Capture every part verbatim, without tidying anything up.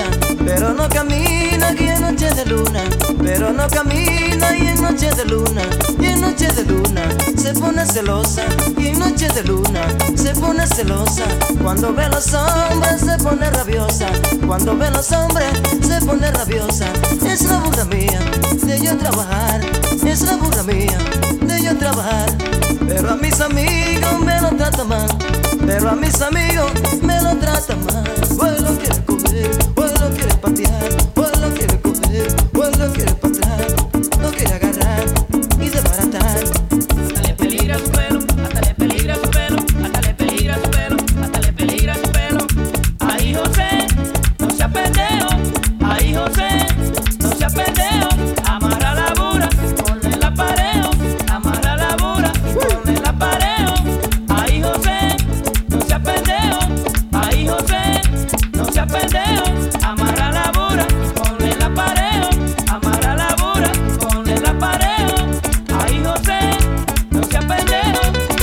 pero no camina y en noche de luna, pero no camina y en noche de luna, y en noche de luna se pone celosa, y en noche de luna se pone celosa. Cuando ve a los hombres se pone rabiosa, cuando ve a los hombres se pone rabiosa. Es la burra mía de yo trabajar, es la burra mía de yo trabajar. Pero a mis amigos me lo trata mal, pero a mis amigos me lo trata mal. Pues lo quiere coger, pues lo quiere patear, pues lo quiere coger, pues lo quiere patear, lo quiere agarrar y desbaratar. Hasta le peligra su pelo, hasta le peligra su pelo, hasta le peligra su pelo, hasta le peligra su pelo. Ay, José, no seas pendejo, ay, José, no seas pendejo. Amarra la burra, ponle la parejo, amarra la burra y ponle la parejo. Ay, José, no seas pendejo, ay, José, no seas pendejo. Amarra la burra y ponle la parejo, amarra la burra y ponle la parejo. Ay, José, no seas pendejo.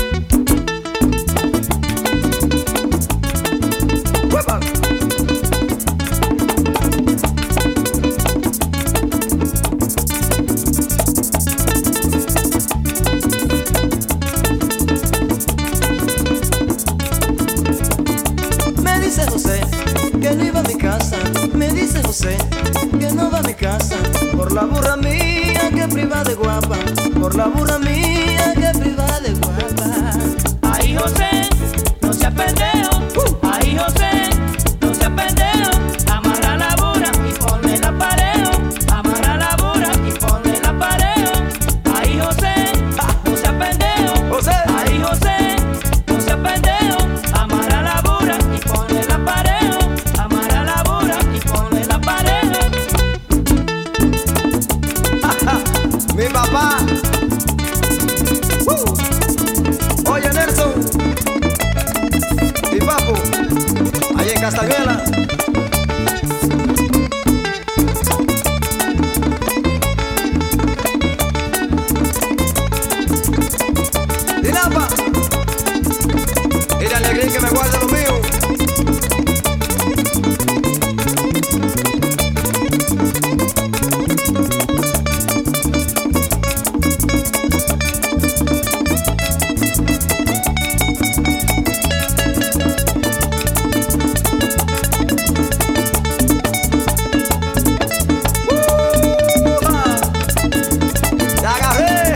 ¡Huepa! Me dice José que no iba a mi casa, me dice José que no va a mi casa, por la burra mía que priva de guapa, por la burra mía que priva de guapa. Ay, José, no seas pendejo. Ay, José, no seas pendejo. Amarra la burra y ponle la parejo, amarra la burra y ponle la parejo. Ay, José, no seas pendejo. José. Ay, José, no seas pendejo. Amarra la burra y ponle la parejo, amarra la burra y ponle la parejo. Mi papá. Uh. Oye, Nelson y Papu, ahí en Castañuela. Dinapa, y la alegría que me guarda lo mío. ¡La agarré!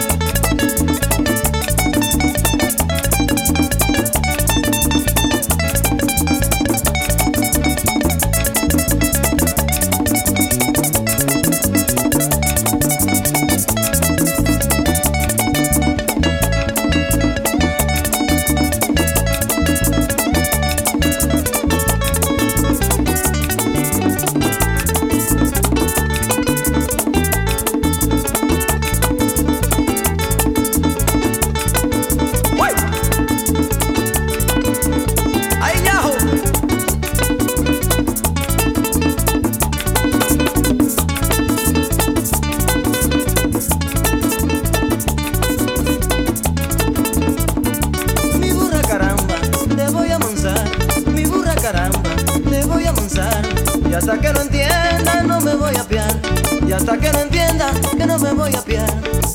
¡Uy! ¡Ahí, Yajo! Mi burra caramba, te voy a monzar, mi burra caramba, te voy a monzar. Y hasta que no entienda no me voy a piar, y hasta que no entienda que no me voy a piar.